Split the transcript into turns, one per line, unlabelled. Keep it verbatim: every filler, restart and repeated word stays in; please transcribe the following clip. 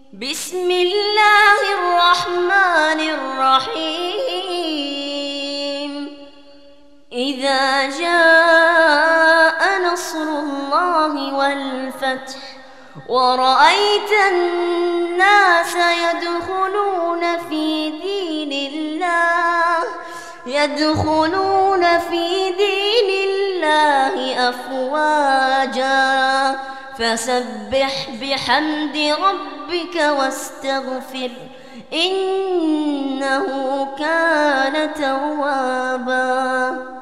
بسم الله الرحمن الرحيم. إذا جاء نصر الله والفتح ورأيت الناس يدخلون في دين الله يدخلون في دين الله أفواجا فسبح بحمد ربك واستغفر إنه كان توابا.